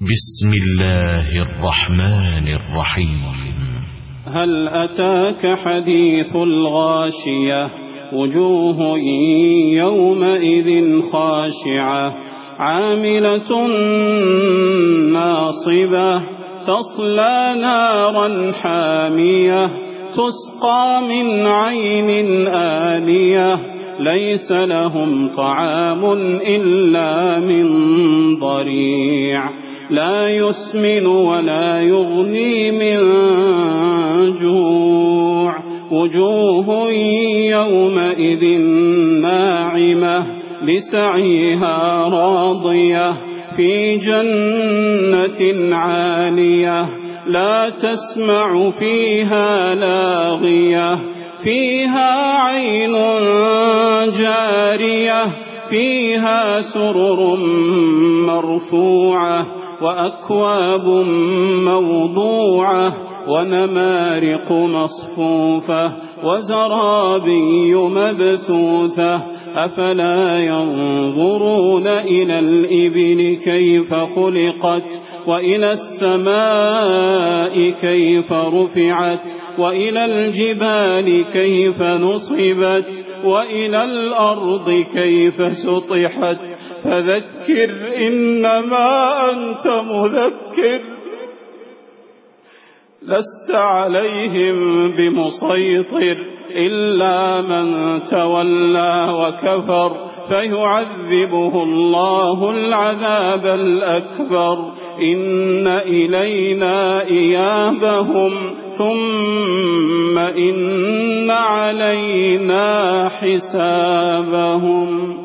بسم الله الرحمن الرحيم. هل أتاك حديث الغاشية وجوه يومئذ خاشعة عاملة ناصبة تصلى نارا حامية تسقى من عين آنية ليس لهم طعام إلا من ضريع لا يسمن ولا يغني من جوع وجوه يومئذ ناعمة لسعيها راضية في جنة عالية لا تسمع فيها لاغية فيها عين جارية فيها سرر مرفوعة وأكواب موضوعة ونمارق مصفوفة وزرابي مبثوثة أفلا ينظرون إلى الإبل كيف خلقت وإلى السماء كيف رفعت وإلى الجبال كيف نصبت وإلى الأرض كيف سطحت فذكر إنما أنت مذكر لست عليهم بمسيطر إلا من تولى وكفر فيعذبه الله العذاب الأكبر إن إلينا إيابهم ثم إن علينا حسابهم.